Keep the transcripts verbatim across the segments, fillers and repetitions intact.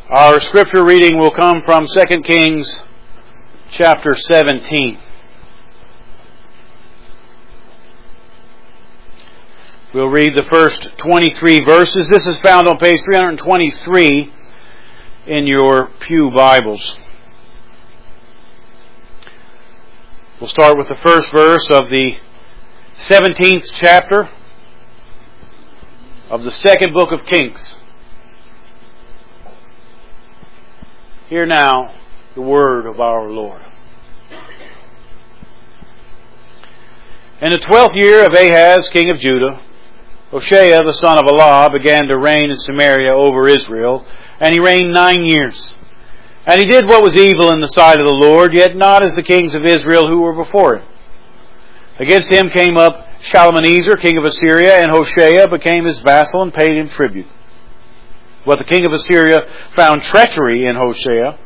Our scripture reading will come from Second Kings chapter seventeen. We'll read the first twenty-three verses. This is found on page three hundred twenty-three in your pew Bibles. We'll start with the first verse of the seventeenth chapter of the second book of Kings. Hear now the word of our Lord. In the twelfth year of Ahaz, king of Judah, Hoshea the son of Elah began to reign in Samaria over Israel, and he reigned nine years. And he did what was evil in the sight of the Lord, yet not as the kings of Israel who were before him. Against him came up Shalmaneser, king of Assyria, and Hoshea became his vassal and paid him tribute. But the king of Assyria found treachery in Hoshea,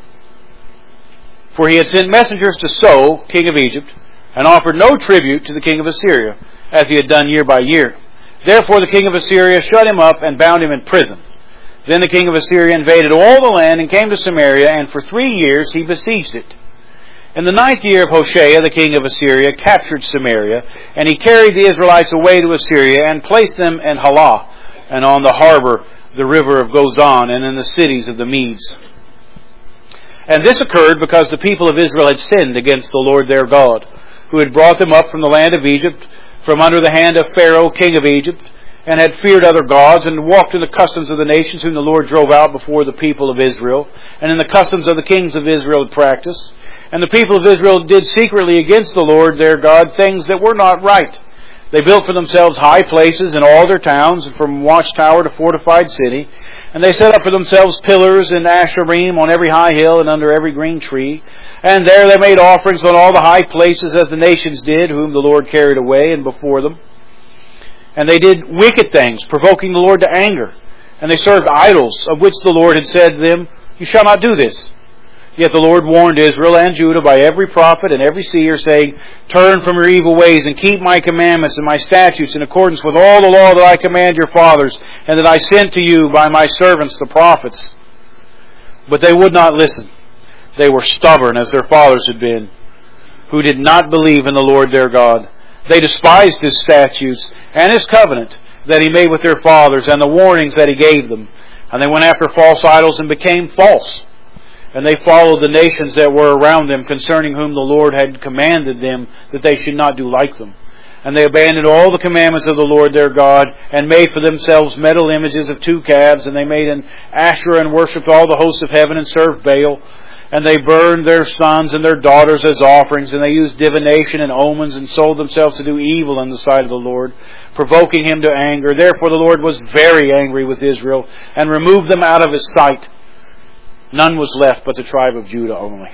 for he had sent messengers to So, king of Egypt, and offered no tribute to the king of Assyria, as he had done year by year. Therefore the king of Assyria shut him up and bound him in prison. Then the king of Assyria invaded all the land and came to Samaria, and for three years he besieged it. In the ninth year of Hoshea, the king of Assyria captured Samaria, and he carried the Israelites away to Assyria and placed them in Halah, and on the harbor, the river of Gozan, and in the cities of the Medes. And this occurred because the people of Israel had sinned against the Lord their God, who had brought them up from the land of Egypt, from under the hand of Pharaoh, king of Egypt, and had feared other gods, and walked in the customs of the nations whom the Lord drove out before the people of Israel, and in the customs of the kings of Israel had practiced. And the people of Israel did secretly against the Lord their God things that were not right. They built for themselves high places in all their towns, from watchtower to fortified city. And they set up for themselves pillars and asherim on every high hill and under every green tree. And there they made offerings on all the high places, as the nations did, whom the Lord carried away and before them. And they did wicked things, provoking the Lord to anger. And they served idols, of which the Lord had said to them, "You shall not do this." Yet the Lord warned Israel and Judah by every prophet and every seer, saying, "Turn from your evil ways and keep my commandments and my statutes in accordance with all the law that I command your fathers, and that I sent to you by my servants the prophets." But they would not listen. They were stubborn as their fathers had been, who did not believe in the Lord their God. They despised His statutes and His covenant that He made with their fathers, and the warnings that He gave them. And they went after false idols and became false. And they followed the nations that were around them, concerning whom the Lord had commanded them that they should not do like them. And they abandoned all the commandments of the Lord their God, and made for themselves metal images of two calves. And they made an Asherah, and worshipped all the hosts of heaven, and served Baal. And they burned their sons and their daughters as offerings. And they used divination and omens, and sold themselves to do evil in the sight of the Lord, provoking Him to anger. Therefore the Lord was very angry with Israel, and removed them out of His sight. None was left but the tribe of Judah only.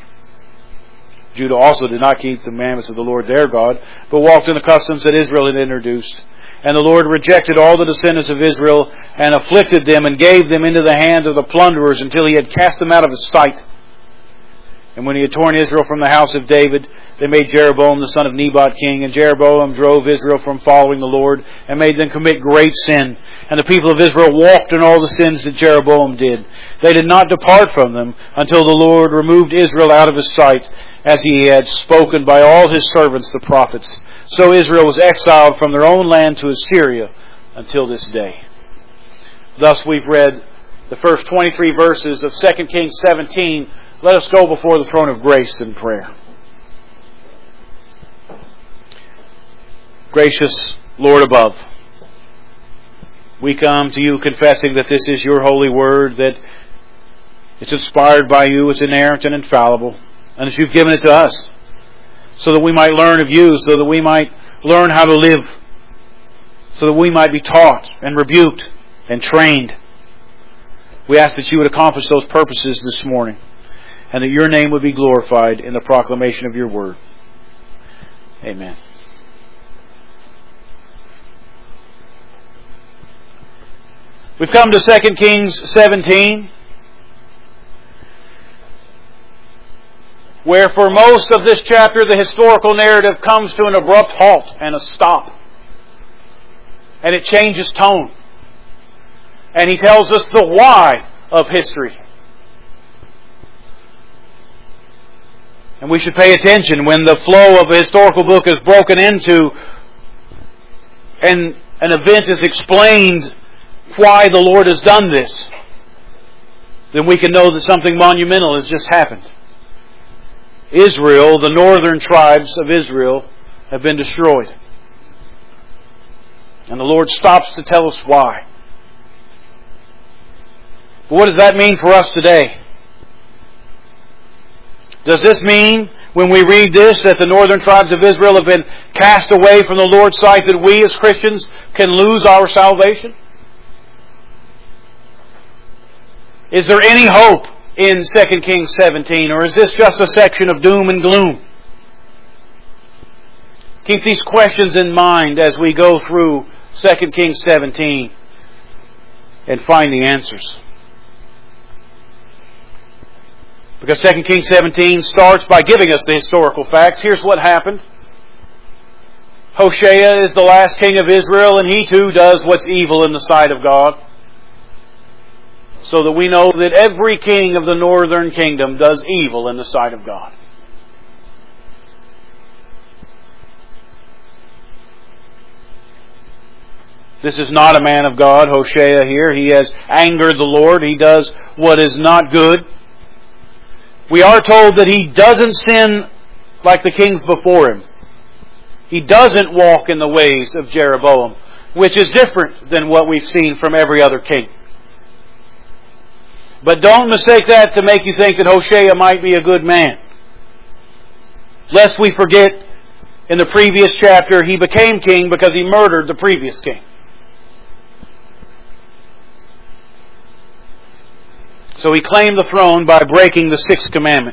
Judah also did not keep the commandments of the Lord their God, but walked in the customs that Israel had introduced. And the Lord rejected all the descendants of Israel, and afflicted them, and gave them into the hand of the plunderers, until He had cast them out of His sight. And when He had torn Israel from the house of David, they made Jeroboam the son of Nebat king. And Jeroboam drove Israel from following the Lord, and made them commit great sin. And the people of Israel walked in all the sins that Jeroboam did. They did not depart from them, until the Lord removed Israel out of His sight, as He had spoken by all His servants the prophets. So Israel was exiled from their own land to Assyria until this day. Thus we've read the first twenty-three verses of Second Kings seventeen. Let us go before the throne of grace in prayer. Gracious Lord above, we come to You confessing that this is Your holy word, that it's inspired by You, it's inerrant and infallible, and that You've given it to us so that we might learn of You, so that we might learn how to live, so that we might be taught and rebuked and trained. We ask that You would accomplish those purposes this morning, and that Your name would be glorified in the proclamation of Your word. Amen. We've come to Second Kings seventeen, where for most of this chapter the historical narrative comes to an abrupt halt and a stop. And it changes tone. And he tells us the why of history. And we should pay attention when the flow of a historical book is broken into and an event is explained why the Lord has done this. Then we can know that something monumental has just happened. Israel, the northern tribes of Israel, have been destroyed. And the Lord stops to tell us why. But what does that mean for us today? Does this mean, when we read this, that the northern tribes of Israel have been cast away from the Lord's sight, that we as Christians can lose our salvation? Is there any hope in Second Kings seventeen, or is this just a section of doom and gloom? Keep these questions in mind as we go through Second Kings seventeen and find the answers. Because Second Kings seventeen starts by giving us the historical facts. Here's what happened. Hoshea is the last king of Israel, and he too does what's evil in the sight of God. So that we know that every king of the northern kingdom does evil in the sight of God. This is not a man of God, Hoshea here. He has angered the Lord. He does what is not good. We are told that he doesn't sin like the kings before him. He doesn't walk in the ways of Jeroboam, which is different than what we've seen from every other king. But don't mistake that to make you think that Hoshea might be a good man. Lest we forget, in the previous chapter, he became king because he murdered the previous king. So he claimed the throne by breaking the sixth commandment,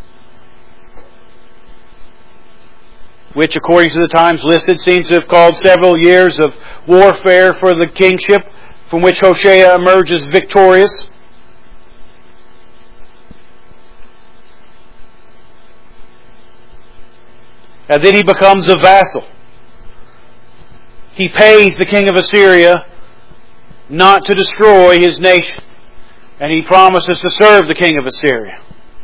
which, according to the times listed, seems to have caused several years of warfare for the kingship, from which Hoshea emerges victorious. And then he becomes a vassal. He pays the king of Assyria not to destroy his nation. And he promises to serve the king of Assyria.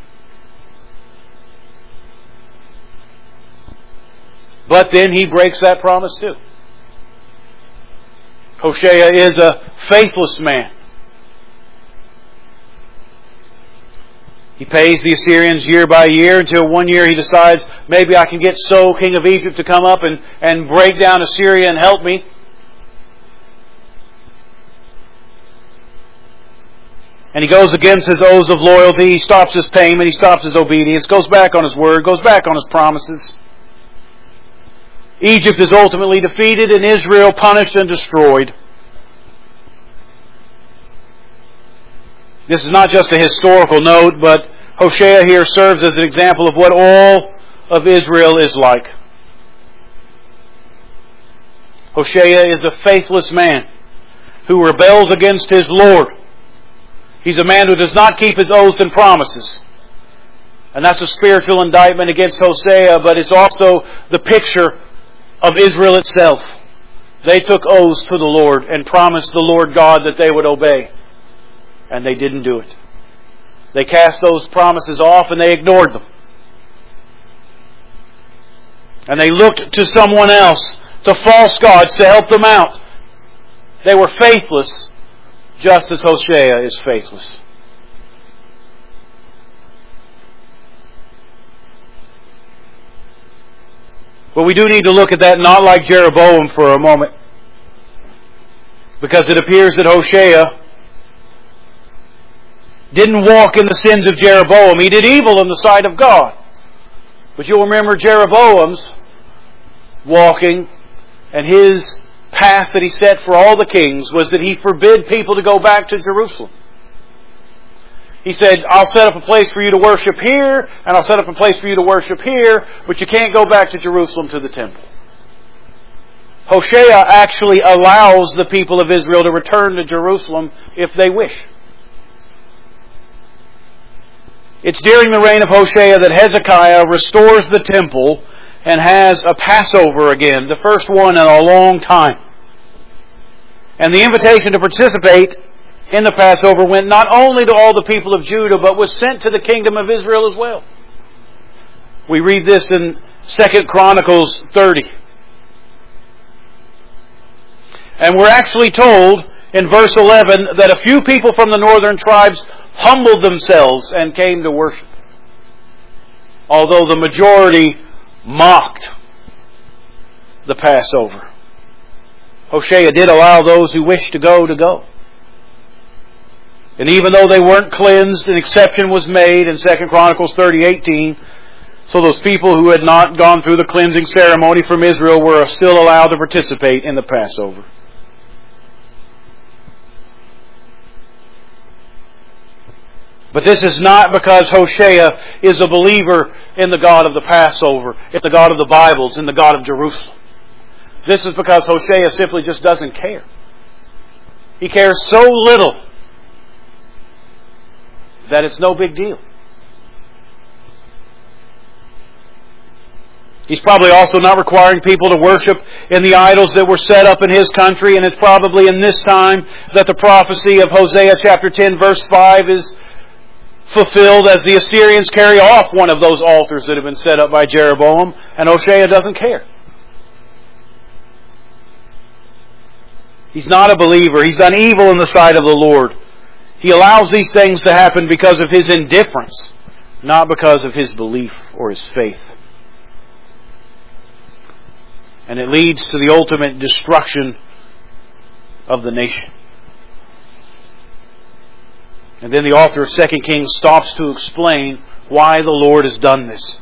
But then he breaks that promise too. Hoshea is a faithless man. He pays the Assyrians year by year until one year he decides, maybe I can get So, king of Egypt, to come up and, and break down Assyria and help me. And he goes against his oaths of loyalty. He stops his payment. He stops his obedience. Goes back on his word. Goes back on his promises. Egypt is ultimately defeated and Israel punished and destroyed. This is not just a historical note, but Hoshea here serves as an example of what all of Israel is like. Hoshea is a faithless man who rebels against his Lord. He's a man who does not keep his oaths and promises. And that's a spiritual indictment against Hosea, but it's also the picture of Israel itself. They took oaths to the Lord and promised the Lord God that they would obey. And they didn't do it. They cast those promises off and they ignored them. And they looked to someone else, to false gods, to help them out. They were faithless, just as Hoshea is faithless. But we do need to look at that not like Jeroboam for a moment. Because it appears that Hoshea didn't walk in the sins of Jeroboam. He did evil in the sight of God. But you'll remember Jeroboam's walking and his path that he set for all the kings was that he forbid people to go back to Jerusalem. He said, I'll set up a place for you to worship here, and I'll set up a place for you to worship here, but you can't go back to Jerusalem to the temple. Hoshea actually allows the people of Israel to return to Jerusalem if they wish. It's during the reign of Hoshea that Hezekiah restores the temple and has a Passover again, the first one in a long time. And the invitation to participate in the Passover went not only to all the people of Judah, but was sent to the kingdom of Israel as well. We read this in Second Chronicles thirty. And we're actually told in verse eleven that a few people from the northern tribes humbled themselves and came to worship, although the majority mocked the Passover. Hosea did allow those who wished to go to go. And even though they weren't cleansed, an exception was made in Second Chronicles thirty eighteen. So those people who had not gone through the cleansing ceremony from Israel were still allowed to participate in the Passover. But this is not because Hosea is a believer in the God of the Passover, in the God of the Bibles, in the God of Jerusalem. This is because Hosea simply just doesn't care. He cares so little that it's no big deal. He's probably also not requiring people to worship in the idols that were set up in his country, and it's probably in this time that the prophecy of Hosea chapter ten verse five is fulfilled as the Assyrians carry off one of those altars that have been set up by Jeroboam, and Hosea doesn't care. He's not a believer. He's done evil in the sight of the Lord. He allows these things to happen because of his indifference, not because of his belief or his faith. And it leads to the ultimate destruction of the nation. And then the author of Second Kings stops to explain why the Lord has done this.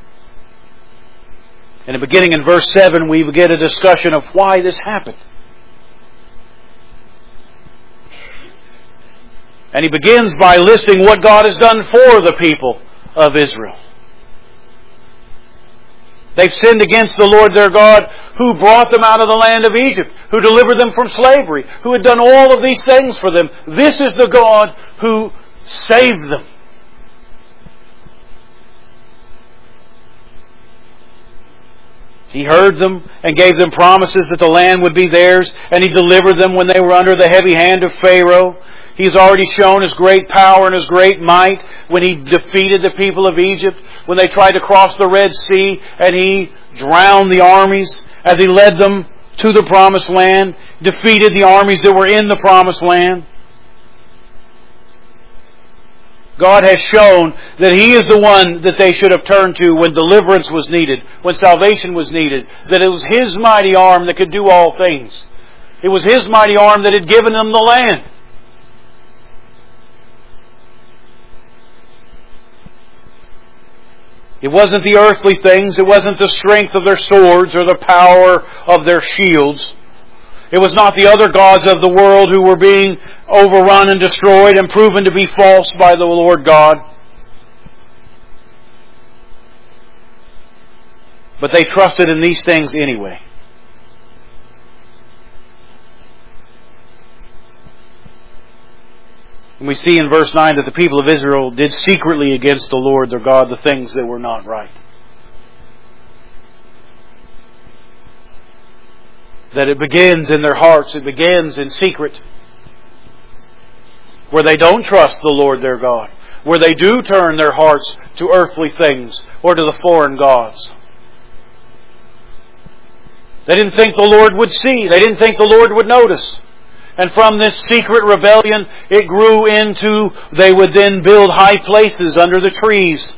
And beginning in verse seven, we get a discussion of why this happened. And he begins by listing what God has done for the people of Israel. They've sinned against the Lord their God, who brought them out of the land of Egypt, who delivered them from slavery, who had done all of these things for them. This is the God who saved them. He heard them and gave them promises that the land would be theirs, and He delivered them when they were under the heavy hand of Pharaoh. He's already shown His great power and His great might when He defeated the people of Egypt, when they tried to cross the Red Sea, and He drowned the armies as He led them to the Promised Land, defeated the armies that were in the Promised Land. God has shown that He is the one that they should have turned to when deliverance was needed, when salvation was needed, that it was His mighty arm that could do all things. It was His mighty arm that had given them the land. It wasn't the earthly things. It wasn't the strength of their swords or the power of their shields. It was not the other gods of the world who were being overrun and destroyed and proven to be false by the Lord God. But they trusted in these things anyway. And we see in verse nine that the people of Israel did secretly against the Lord their God the things that were not right. That it begins in their hearts, it begins in secret, where they don't trust the Lord their God, where they do turn their hearts to earthly things or to the foreign gods. They didn't think the Lord would see. They didn't think the Lord would notice. And from this secret rebellion, it grew into, they would then build high places under the trees.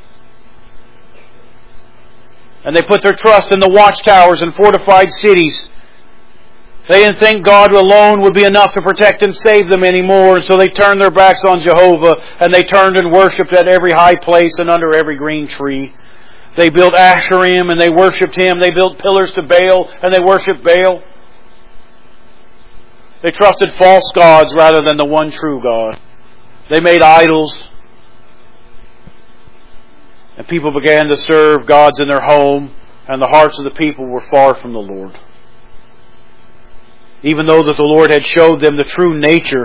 And they put their trust in the watchtowers and fortified cities. They didn't think God alone would be enough to protect and save them anymore. And so they turned their backs on Jehovah, and they turned and worshipped at every high place and under every green tree. They built Asherim and they worshipped him. They built pillars to Baal and they worshipped Baal. They trusted false gods rather than the one true God. They made idols. And people began to serve gods in their home, and the hearts of the people were far from the Lord. Even though that the Lord had showed them the true nature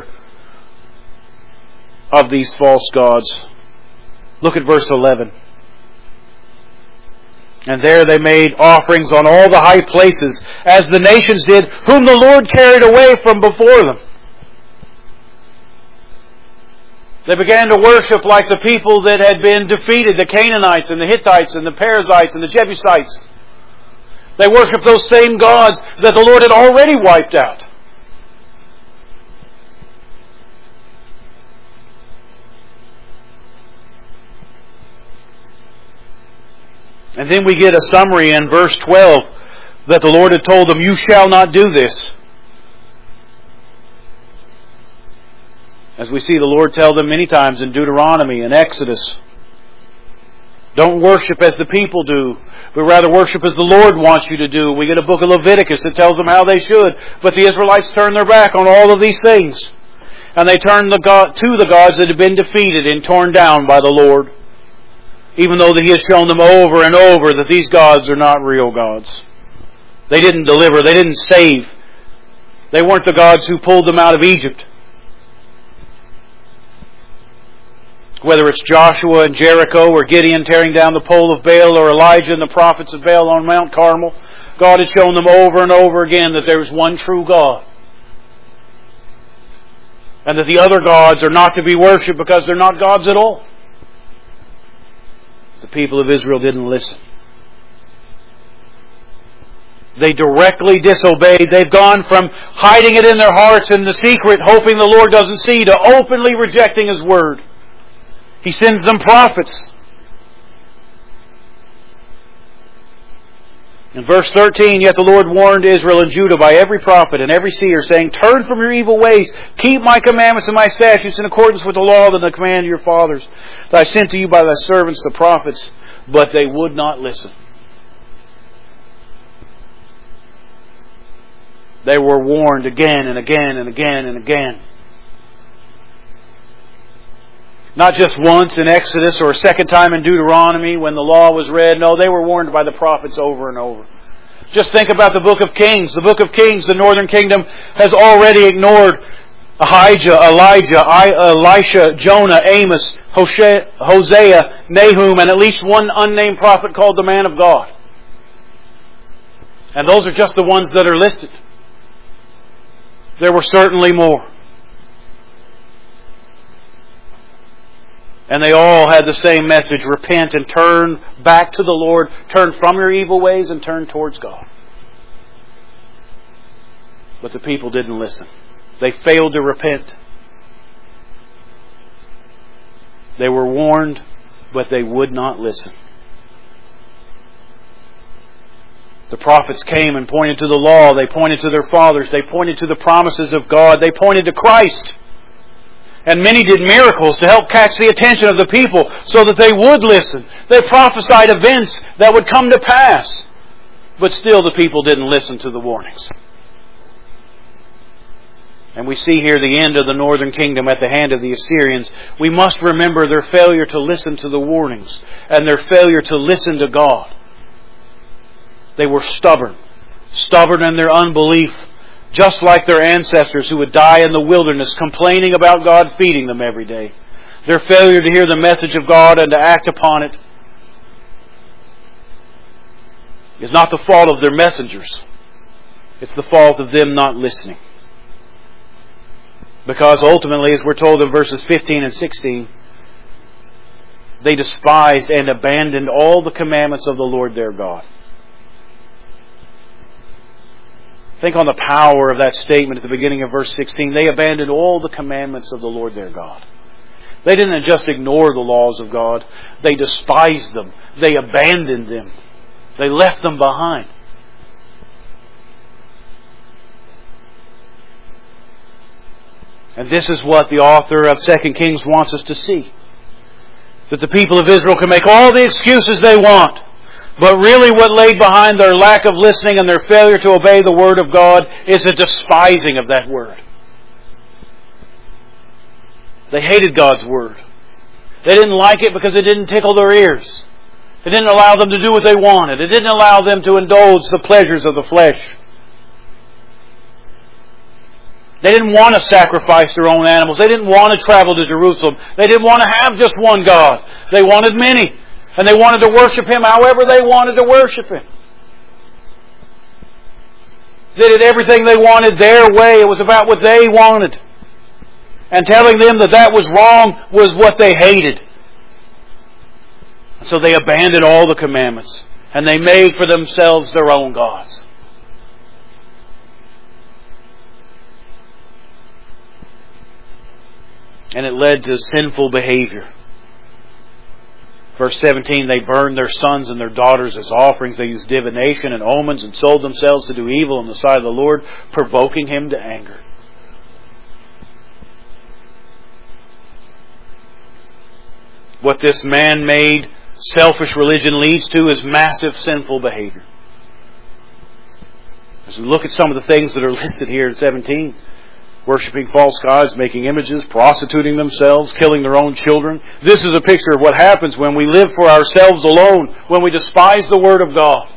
of these false gods. Look at verse eleven. And there they made offerings on all the high places, as the nations did, whom the Lord carried away from before them. They began to worship like the people that had been defeated, the Canaanites and the Hittites and the Perizzites and the Jebusites. They worshiped those same gods that the Lord had already wiped out. And then we get a summary in verse twelve that the Lord had told them, "You shall not do this." As we see the Lord tell them many times in Deuteronomy and Exodus. Don't worship as the people do, but rather worship as the Lord wants you to do. We get a book of Leviticus that tells them how they should. But the Israelites turned their back on all of these things. And they turned the God, to the gods that had been defeated and torn down by the Lord. Even though that He has shown them over and over that these gods are not real gods. They didn't deliver. They didn't save. They weren't the gods who pulled them out of Egypt. Whether it's Joshua and Jericho or Gideon tearing down the pole of Baal or Elijah and the prophets of Baal on Mount Carmel, God had shown them over and over again that there is one true God. And that the other gods are not to be worshipped because they're not gods at all. The people of Israel didn't listen. They directly disobeyed. They've gone from hiding it in their hearts in the secret, hoping the Lord doesn't see, to openly rejecting His Word. He sends them prophets. In verse thirteen, yet the Lord warned Israel and Judah by every prophet and every seer, saying, "Turn from your evil ways, keep my commandments and my statutes in accordance with the law and the command of your fathers, that I sent to you by thy servants the prophets." But they would not listen. They were warned again and again and again and again. Not just once in Exodus or a second time in Deuteronomy when the law was read. No, they were warned by the prophets over and over. Just think about the book of Kings. The book of Kings, the northern kingdom, has already ignored Ahijah, Elijah, Elisha, Jonah, Amos, Hosea, Nahum, and at least one unnamed prophet called the man of God. And those are just the ones that are listed. There were certainly more. And they all had the same message: repent and turn back to the Lord. Turn from your evil ways and turn towards God. But the people didn't listen. They failed to repent. They were warned, but they would not listen. The prophets came and pointed to the law. They pointed to their fathers. They pointed to the promises of God. They pointed to Christ. And many did miracles to help catch the attention of the people so that they would listen. They prophesied events that would come to pass. But still the people didn't listen to the warnings. And we see here the end of the northern kingdom at the hand of the Assyrians. We must remember their failure to listen to the warnings and their failure to listen to God. They were stubborn. Stubborn in their unbelief. Just like their ancestors who would die in the wilderness complaining about God feeding them every day. Their failure to hear the message of God and to act upon it is not the fault of their messengers. It's the fault of them not listening. Because ultimately, as we're told in verses fifteen and sixteen, they despised and abandoned all the commandments of the Lord their God. Think on the power of that statement at the beginning of verse sixteen. They abandoned all the commandments of the Lord their God. They didn't just ignore the laws of God. They despised them. They abandoned them. They left them behind. And this is what the author of Second Kings wants us to see. That the people of Israel can make all the excuses they want. But really what laid behind their lack of listening and their failure to obey the Word of God is a despising of that Word. They hated God's Word. They didn't like it because it didn't tickle their ears. It didn't allow them to do what they wanted. It didn't allow them to indulge the pleasures of the flesh. They didn't want to sacrifice their own animals. They didn't want to travel to Jerusalem. They didn't want to have just one God. They wanted many. And they wanted to worship Him however they wanted to worship Him. They did everything they wanted their way. It was about what they wanted. and telling them that that was wrong was what they hated. So they abandoned all the commandments and they made for themselves their own gods. And it led to sinful behavior. Verse seventeen, they burned their sons and their daughters as offerings. They used divination and omens and sold themselves to do evil in the sight of the Lord, provoking Him to anger. What this man-made, selfish religion leads to is massive sinful behavior. As we look at some of the things that are listed here in seventeen, worshipping false gods, making images, prostituting themselves, killing their own children. This is a picture of what happens when we live for ourselves alone, when we despise the Word of God.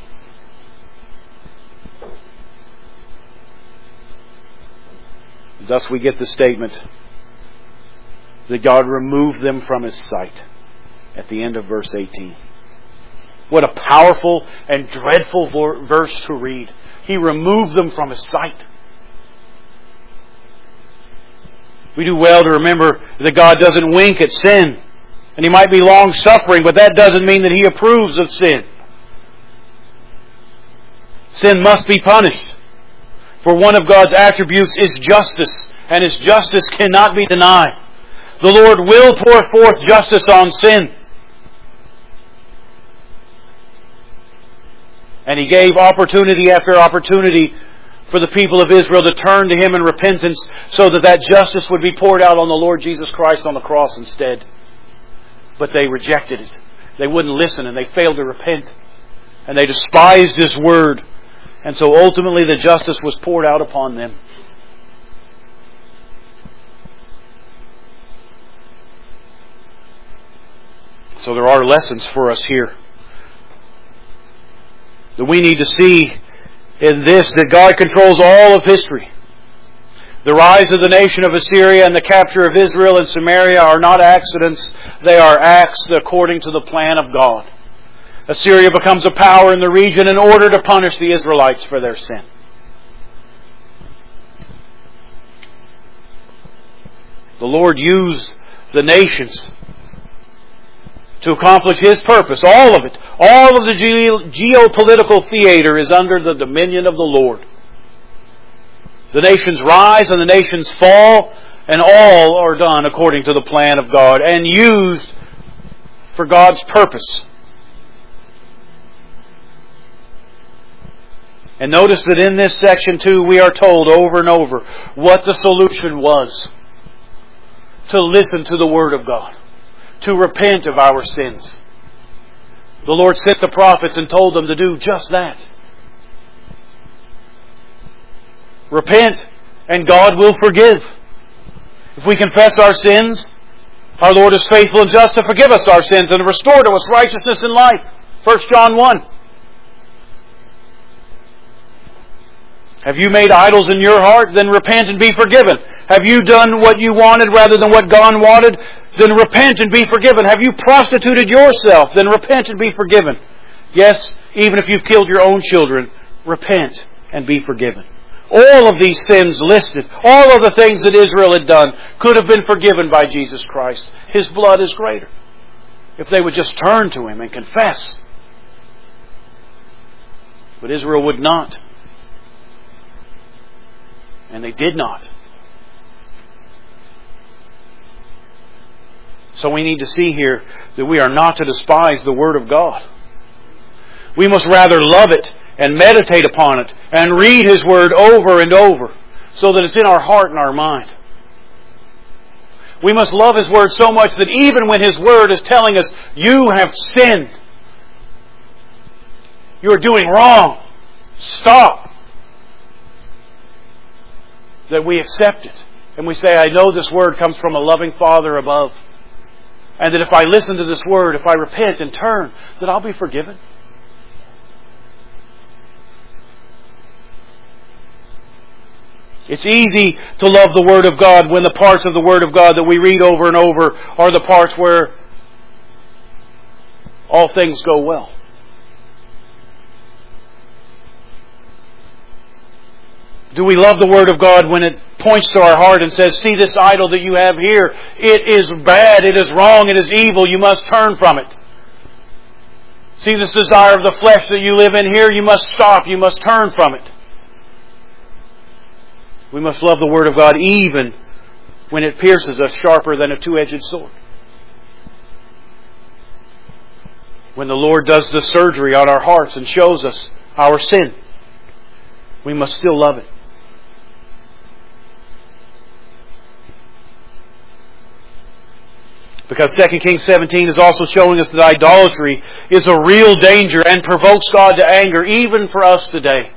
Thus we get the statement that God removed them from His sight at the end of verse eighteen. What a powerful and dreadful verse to read. He removed them from His sight. We do well to remember that God doesn't wink at sin. And He might be long-suffering, but that doesn't mean that He approves of sin. Sin must be punished. For one of God's attributes is justice, and His justice cannot be denied. The Lord will pour forth justice on sin. And He gave opportunity after opportunity for the people of Israel to turn to Him in repentance so that that justice would be poured out on the Lord Jesus Christ on the cross instead. But they rejected it. They wouldn't listen and they failed to repent. And they despised His word. And so ultimately the justice was poured out upon them. So there are lessons for us here that we need to see in this, that God controls all of history. The rise of the nation of Assyria and the capture of Israel and Samaria are not accidents. They are acts according to the plan of God. Assyria becomes a power in the region in order to punish the Israelites for their sin. The Lord used the nations to accomplish His purpose. All of it. All of the ge- geopolitical theater is under the dominion of the Lord. The nations rise and the nations fall, and all are done according to the plan of God and used for God's purpose. And notice that in this section too, we are told over and over what the solution was. To listen to the Word of God. To repent of our sins. The Lord sent the prophets and told them to do just that. Repent, and God will forgive. If we confess our sins, our Lord is faithful and just to forgive us our sins and to restore to us righteousness and life. First John one. Have you made idols in your heart? Then repent and be forgiven. Have you done what you wanted rather than what God wanted? Then repent and be forgiven. Have you prostituted yourself? Then repent and be forgiven. Yes, even if you've killed your own children, repent and be forgiven. All of these sins listed, all of the things that Israel had done, could have been forgiven by Jesus Christ. His blood is greater. If they would just turn to Him and confess. But Israel would not. And they did not. So we need to see here that we are not to despise the Word of God. We must rather love it and meditate upon it and read His Word over and over so that it's in our heart and our mind. We must love His Word so much that even when His Word is telling us, you have sinned, you are doing wrong, stop, that we accept it. And we say, I know this Word comes from a loving Father above. And that if I listen to this Word, if I repent and turn, that I'll be forgiven. It's easy to love the Word of God when the parts of the Word of God that we read over and over are the parts where all things go well. Do we love the Word of God when it points to our heart and says, see this idol that you have here. It is bad, it is wrong, it is evil. You must turn from it. See this desire of the flesh that you live in here. You must stop. You must turn from it. We must love the Word of God even when it pierces us sharper than a two-edged sword. When the Lord does the surgery on our hearts and shows us our sin, we must still love it. Because Second Kings seventeen is also showing us that idolatry is a real danger and provokes God to anger, even for us today.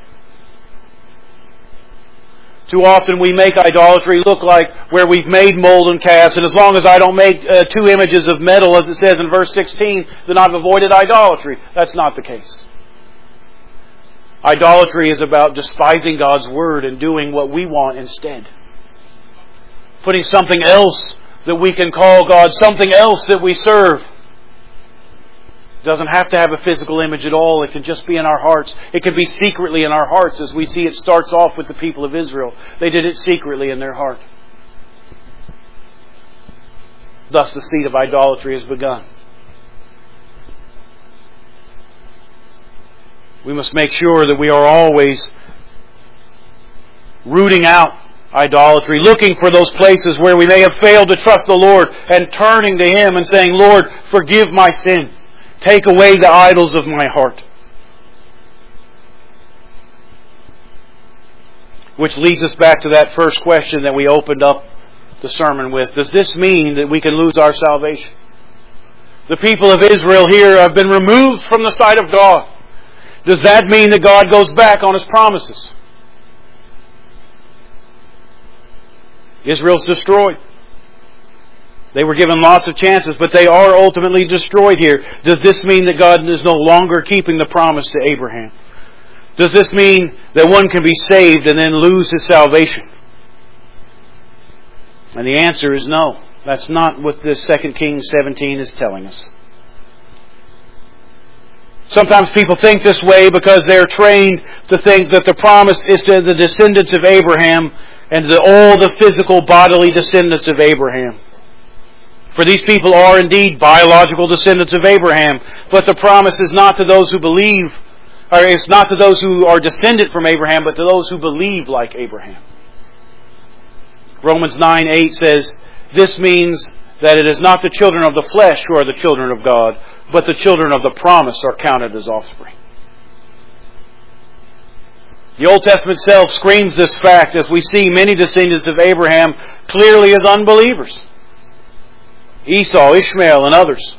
Too often we make idolatry look like where we've made molten calves, and as long as I don't make uh, two images of metal, as it says in verse sixteen, then I've avoided idolatry. That's not the case. Idolatry is about despising God's Word and doing what we want instead. Putting something else that we can call God, something else that we serve. It doesn't have to have a physical image at all. It can just be in our hearts. It can be secretly in our hearts, as we see it starts off with the people of Israel. They did it secretly in their heart. Thus the seed of idolatry has begun. We must make sure that we are always rooting out idolatry, looking for those places where we may have failed to trust the Lord and turning to Him and saying, Lord, forgive my sin. Take away the idols of my heart. Which leads us back to that first question that we opened up the sermon with. Does this mean that we can lose our salvation? The people of Israel here have been removed from the sight of God. Does that mean that God goes back on His promises? Israel's destroyed. They were given lots of chances, but they are ultimately destroyed here. Does this mean that God is no longer keeping the promise to Abraham? Does this mean that one can be saved and then lose his salvation? And the answer is no. That's not what this Second Kings seventeen is telling us. Sometimes people think this way because they're trained to think that the promise is to the descendants of Abraham and to all the physical bodily descendants of Abraham. For these people are indeed biological descendants of Abraham, but the promise is not to those who believe, or it's not to those who are descended from Abraham, but to those who believe like Abraham. Romans nine eight says, this means that it is not the children of the flesh who are the children of God, but the children of the promise are counted as offspring. The Old Testament itself screams this fact as we see many descendants of Abraham clearly as unbelievers. Esau, Ishmael, and others.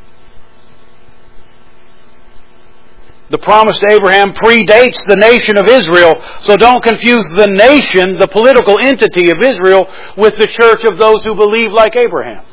The promise to Abraham predates the nation of Israel, so don't confuse the nation, the political entity of Israel, with the church of those who believe like Abraham.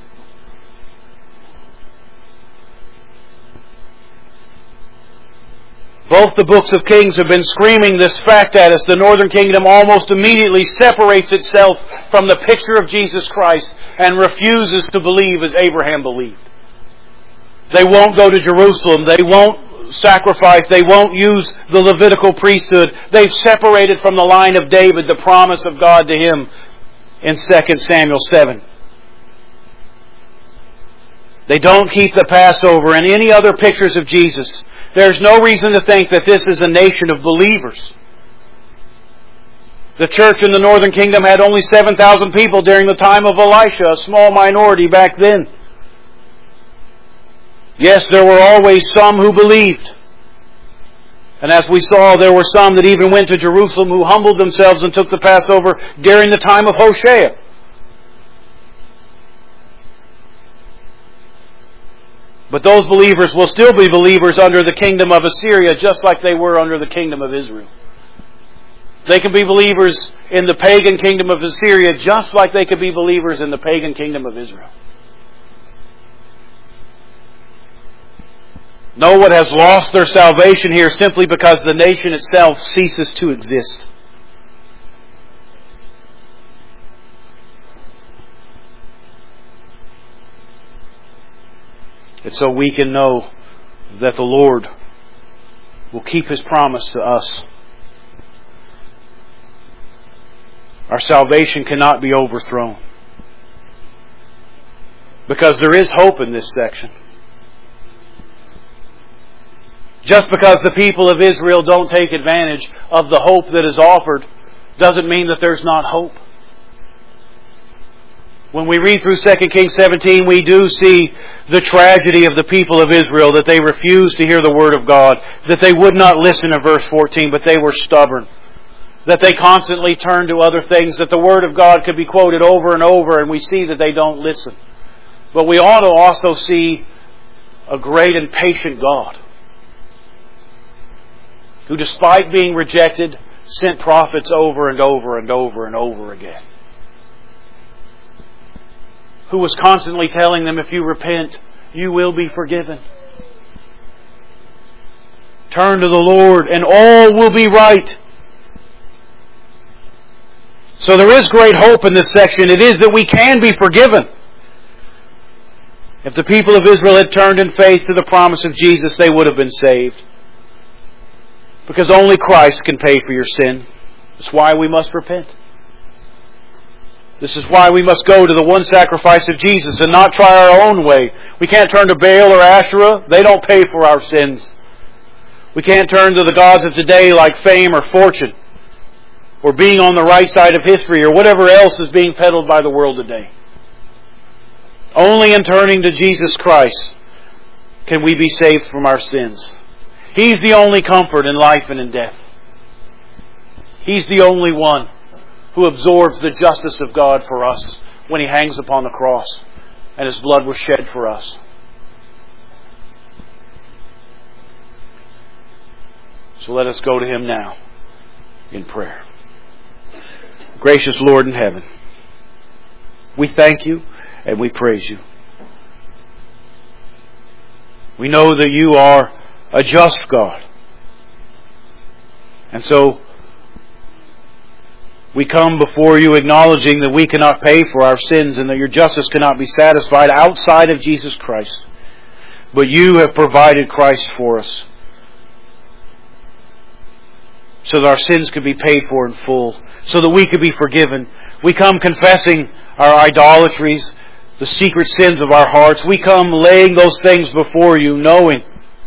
Both the books of Kings have been screaming this fact at us. The northern kingdom almost immediately separates itself from the picture of Jesus Christ and refuses to believe as Abraham believed. They won't go to Jerusalem. They won't sacrifice. They won't use the Levitical priesthood. They've separated from the line of David the promise of God to him in Second Samuel seven. They don't keep the Passover and any other pictures of Jesus. There's no reason to think that this is a nation of believers. The church in the northern kingdom had only seven thousand people during the time of Elisha, a small minority back then. Yes, there were always some who believed. And as we saw, there were some that even went to Jerusalem who humbled themselves and took the Passover during the time of Hosea. But those believers will still be believers under the kingdom of Assyria, just like they were under the kingdom of Israel. They can be believers in the pagan kingdom of Assyria, just like they could be believers in the pagan kingdom of Israel. No one has lost their salvation here simply because the nation itself ceases to exist. And so we can know that the Lord will keep His promise to us. our salvation cannot be overthrown. Because there is hope in this section. Just because the people of Israel don't take advantage of the hope that is offered doesn't mean that there's not hope. When we read through Second Kings seventeen, we do see the tragedy of the people of Israel, that they refused to hear the Word of God, that they would not listen in verse fourteen, but they were stubborn, that they constantly turned to other things, that the Word of God could be quoted over and over, and we see that they don't listen. But we ought to also see a great and patient God, who despite being rejected, sent prophets over and over and over and over again. Who was constantly telling them, if you repent, you will be forgiven. Turn to the Lord and all will be right. So there is great hope in this section. It is that we can be forgiven. If the people of Israel had turned in faith to the promise of Jesus, they would have been saved. Because only Christ can pay for your sin. That's why we must repent. This is why we must go to the one sacrifice of Jesus and not try our own way. We can't turn to Baal or Asherah. They don't pay for our sins. We can't turn to the gods of today like fame or fortune, or being on the right side of history, or whatever else is being peddled by the world today. Only in turning to Jesus Christ can we be saved from our sins. He's the only comfort in life and in death. He's the only one who absorbs the justice of God for us when He hangs upon the cross and His blood was shed for us. So let us go to Him now in prayer. Gracious Lord in heaven, we thank You and we praise You. We know that You are a just God. And so we come before You acknowledging that we cannot pay for our sins and that Your justice cannot be satisfied outside of Jesus Christ. But You have provided Christ for us so that our sins could be paid for in full, so that we could be forgiven. We come confessing our idolatries, the secret sins of our hearts. We come laying those things before You, knowing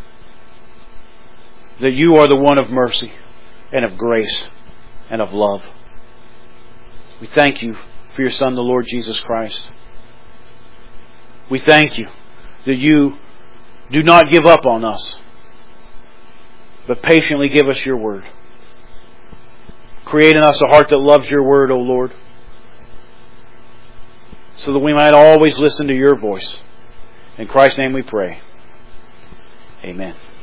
that You are the one of mercy and of grace and of love. We thank You for Your Son, the Lord Jesus Christ. We thank You that You do not give up on us, but patiently give us Your Word. Create in us a heart that loves Your Word, O Lord, so that we might always listen to Your voice. In Christ's name we pray. Amen.